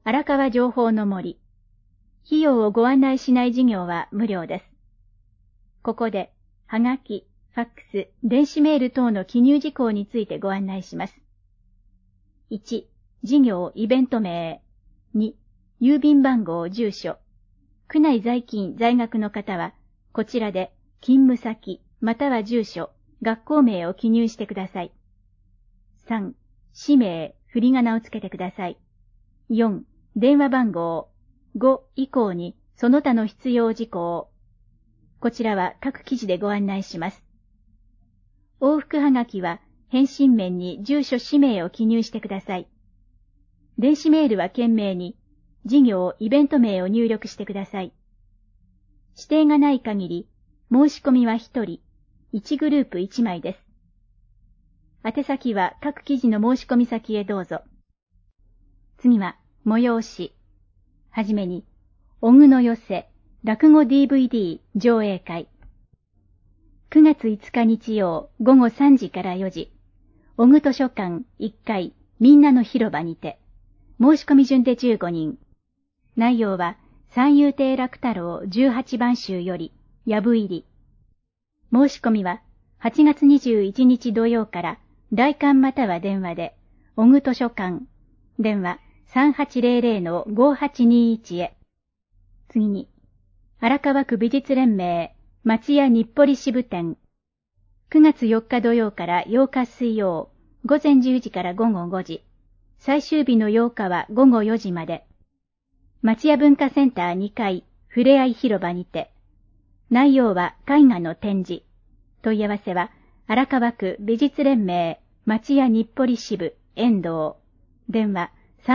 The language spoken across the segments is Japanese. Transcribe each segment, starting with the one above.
荒川情報の森。費用をご案内しない事業は無料です。ここで、はがき、ファックス、電子メール等の記入事項についてご案内します。1、事業、イベント名。2、郵便番号、住所。区内在勤、在学の方は、こちらで、勤務先、または住所、学校名を記入してください。3、氏名、振り仮名をつけてください。4、電話番号。5以降に、その他の必要事項。こちらは各記事でご案内します。往復はがきは、返信面に住所氏名を記入してください。電子メールは件名に、事業、イベント名を入力してください。指定がない限り、申し込みは1人、1グループ1枚です。宛先は各記事の申し込み先へどうぞ。次は、催し。はじめに、小具の寄せ、落語 DVD 上映会。9月5日日曜午後3時から4時、小具図書館1階みんなの広場にて、申し込み順で15人。内容は、三遊亭楽太郎18番集より、やぶ入り。申し込みは、8月21日土曜から、来館または電話で、小具図書館、電話3800-5821へ。次に、荒川区美術連盟、町屋日暮里支部店。9月4日土曜から8日水曜、午前10時から午後5時。最終日の8日は午後4時まで。町屋文化センター2階、ふれあい広場にて。内容は絵画の展示。問い合わせは、荒川区美術連盟、町屋日暮里支部、遠藤。電話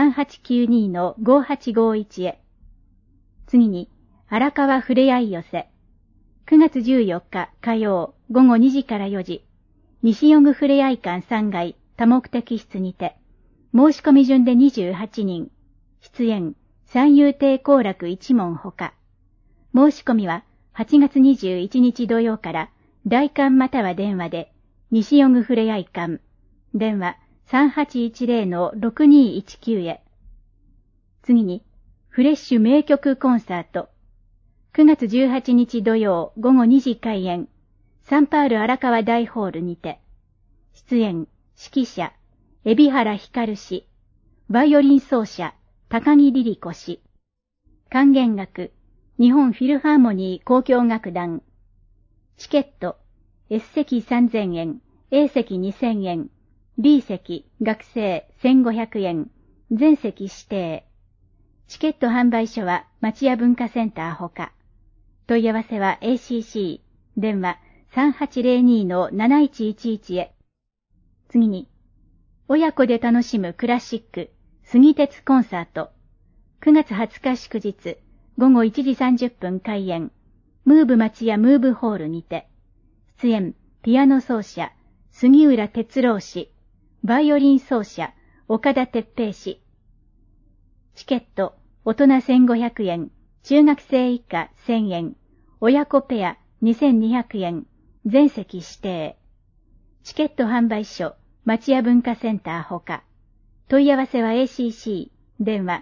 3892-5851へ。次に、荒川ふれあい寄せ。9月14日火曜午後2時から4時、西予具ふれあい館3階多目的室にて、申し込み順で28人、出演、三遊亭好楽一門ほか。申し込みは8月21日土曜から来館または電話で、西予具ふれあい館、電話3810-6219へ。次に、フレッシュ名曲コンサート。9月18日土曜午後2時開演、サンパール荒川大ホールにて、出演、指揮者、海老原光氏、バイオリン奏者、高木リリ子氏、管弦楽、日本フィルハーモニー交響楽団、チケット、S 席3000円、A 席2000円、B 席、学生1500円、全席指定。チケット販売所は町屋文化センターほか。問い合わせは ACC、電話3802-7111へ。次に、親子で楽しむクラシック、杉鉄コンサート。9月20日祝日、午後1時30分開演、ムーブ町屋ムーブホールにて。出演、ピアノ奏者、杉浦哲郎氏、バイオリン奏者、岡田哲平氏。チケット、大人1500円、中学生以下1000円、親子ペア2200円、全席指定。チケット販売所、町屋文化センターほか。問い合わせは ACC、電話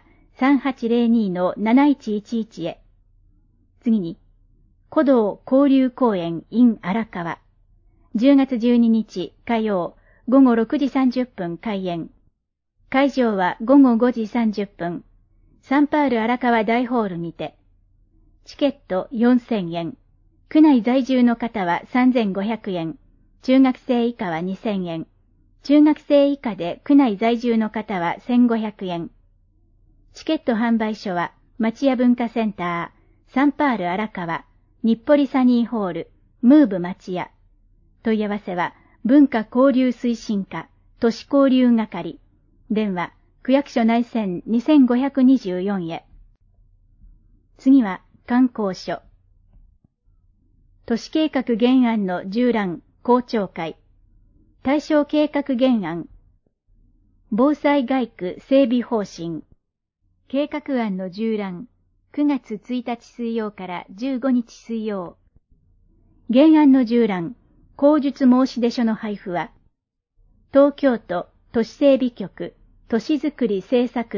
3802-7111へ。次に、古道交流公園 in 荒川。10月12日火曜、午後6時30分開演。会場は午後5時30分。サンパール荒川大ホールにて。チケット4000円。区内在住の方は3500円。中学生以下は2000円。中学生以下で区内在住の方は1500円。チケット販売所は町屋文化センター、サンパール荒川、日暮里サニーホール、ムーブ町屋。問い合わせは文化交流推進課、都市交流係。電話、区役所内線2524へ。次は観光所。都市計画原案の縦覧、公聴会。対象計画原案。防災街区整備方針。計画案の縦覧。9月1日水曜から15日水曜。原案の縦覧、口述申出書の配布は、東京都都市整備局都市づくり政策部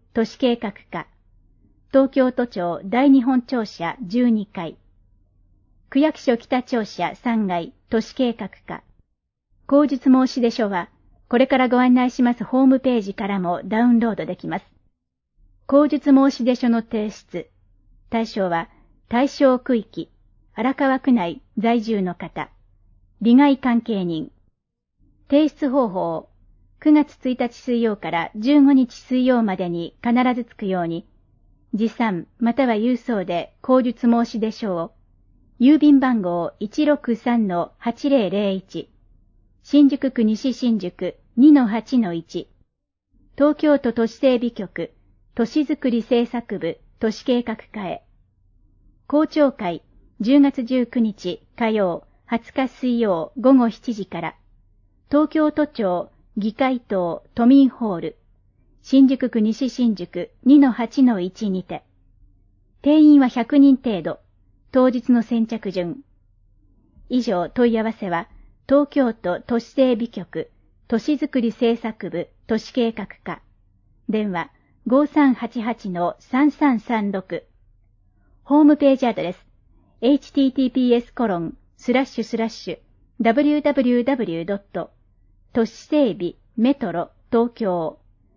都市計画課、東京都庁第二本庁舎12階、区役所北庁舎3階都市計画課。口述申出書は、これからご案内しますホームページからもダウンロードできます。口述申出書の提出。対象は、対象区域、荒川区内在住の方、利害関係人。提出方法、9月1日水曜から15日水曜までに必ずつくように、持参または郵送で口述申出書を、郵便番号 163-8001、新宿区西新宿 2-8-1、東京都都市整備局、都市づくり政策部都市計画課へ。公聴会10月19日火曜20日水曜午後7時から、東京都庁議会棟都民ホール、新宿区西新宿 2-8-1 にて。定員は100人程度、当日の先着順。以上問い合わせは、東京都都市整備局、都市づくり政策部都市計画課。電話 5388-3336。ホームページアドレス https://www. 都市整備メトロ東京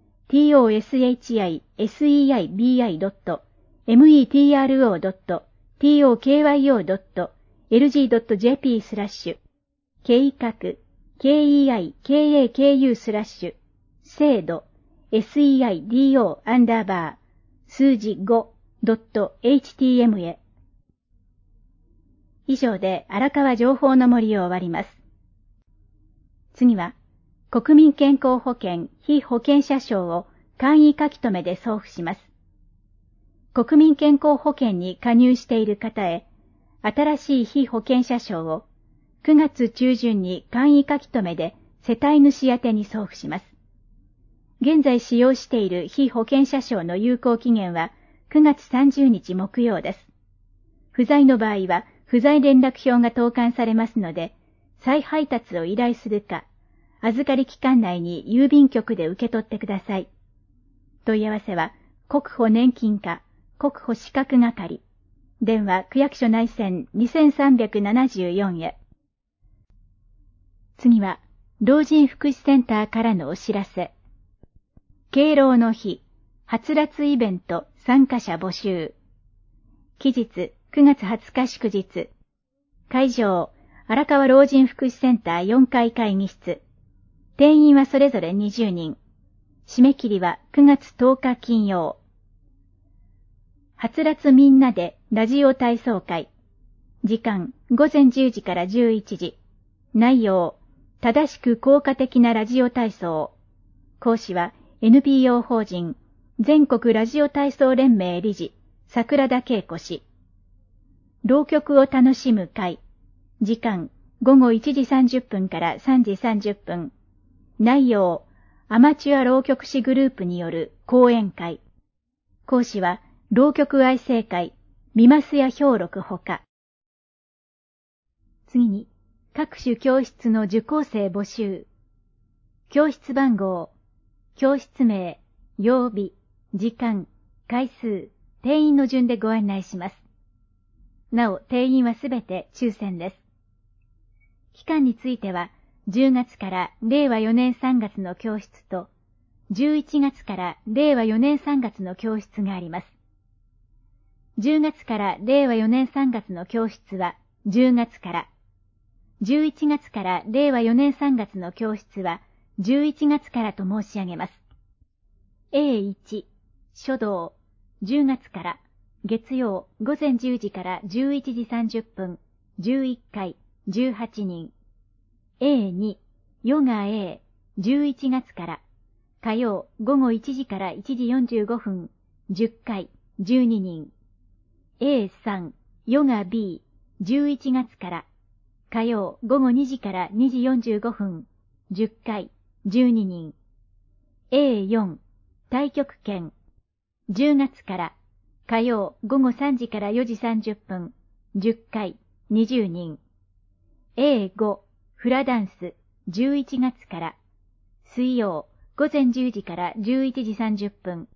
toshiheimetro.tokyo.lg.jp/ 計画 keikaku/ 制度 seido_ 数字 5.htm へ。以上で荒川情報の森を終わります。次は、国民健康保険被保険者証を簡易書留で送付します。国民健康保険に加入している方へ、新しい被保険者証を9月中旬に簡易書留で世帯主宛てに送付します。現在使用している被保険者証の有効期限は9月30日木曜です。不在の場合は不在連絡票が投函されますので、再配達を依頼するか、預かり期間内に郵便局で受け取ってください。問い合わせは、国保年金課、国保資格係。電話区役所内線2374へ。次は、老人福祉センターからのお知らせ。敬老の日、はつらつイベント参加者募集。期日、9月20日祝日。会場、荒川老人福祉センター4階会議室。定員はそれぞれ20人。締め切りは9月10日金曜。はつらつみんなでラジオ体操会。時間、午前10時から11時。内容、正しく効果的なラジオ体操。講師は NPO 法人全国ラジオ体操連盟理事、桜田恵子氏。浪曲を楽しむ会。時間、午後1時30分から3時30分。内容、アマチュア浪曲師グループによる講演会。講師は、浪曲愛生会、三増屋兵六ほか。次に、各種教室の受講生募集。教室番号、教室名、曜日、時間、回数、定員の順でご案内します。なお、定員はすべて抽選です。期間については、10月から令和4年3月の教室と、11月から令和4年3月の教室があります。10月から令和4年3月の教室は10月から、11月から令和4年3月の教室は11月からと申し上げます。A1、書道、10月から、月曜午前10時から11時30分、11回、18人。A2、ヨガ A、11月から、火曜午後1時から1時45分、10回、12人。A3、ヨガ B、11月から、火曜午後2時から2時45分、10回、12人。A4、太極拳、10月から、火曜午後3時から4時30分、10回、20人。A5、フラダンス、11月から、水曜午前10時から11時30分、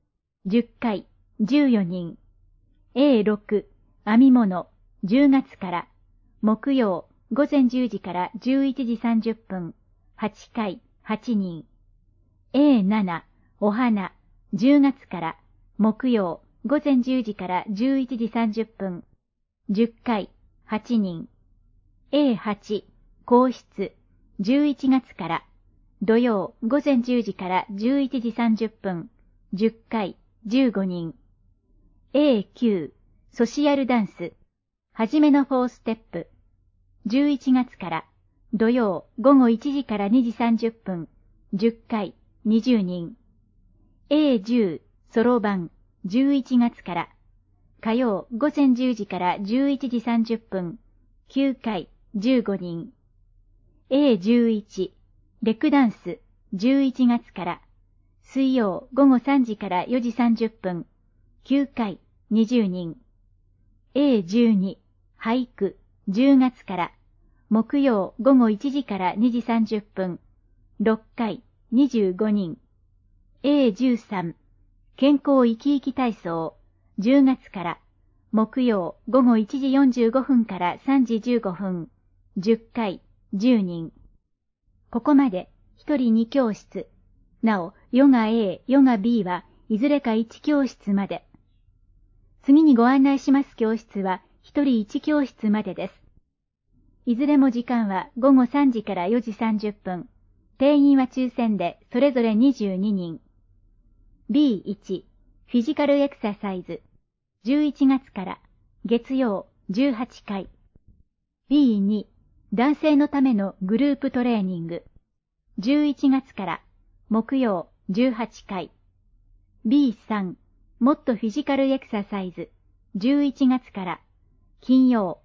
10回、14人。A6、編み物、10月から、木曜、午前10時から11時30分、8回、8人。A7、お花、10月から、木曜、午前10時から11時30分、10回、8人。A8、皇室、11月から、土曜、午前10時から11時30分、10回、15人。A9、ソシアルダンス、はじめの4ステップ、11月から、土曜、午後1時から2時30分、10回、20人。A10、そろばん、11月から、火曜、午前10時から11時30分、9回、15人。A11、レクダンス、11月から、水曜、午後3時から4時30分、9回、20人。A12、俳句、10月から、木曜、午後1時から2時30分、6回、25人。A13、健康生き生き体操、10月から、木曜、午後1時45分から3時15分、10回、10人。ここまで、1人2教室。なお、ヨガ A、ヨガ B はいずれか1教室まで。次にご案内します教室は、1人1教室までです。いずれも時間は午後3時から4時30分。定員は抽選でそれぞれ22人。B1、フィジカルエクササイズ。11月から月曜18回。B2、男性のためのグループトレーニング。11月から木曜18回。B3、もっとフィジカルエクササイズ。11月から金曜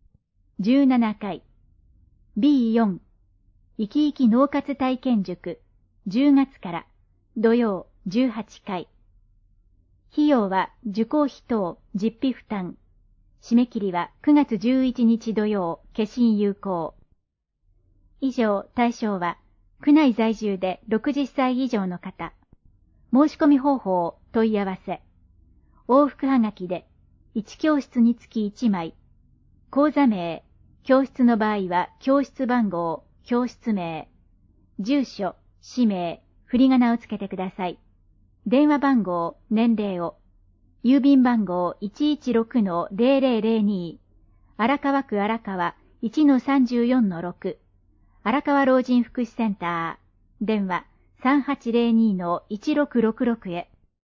17回。B4、生き生き脳活体験塾。10月から土曜18回。費用は受講費等実費負担。締め切りは9月11日土曜、消印有効。以上、対象は、区内在住で60歳以上の方。申し込み方法、問い合わせ。往復はがきで、1教室につき1枚。講座名、教室の場合は教室番号、教室名。住所、氏名、振り仮名をつけてください。電話番号、年齢を。郵便番号 116-0002 荒川区荒川 1-34-6 荒川老人福祉センター電話 3802-1666 へ。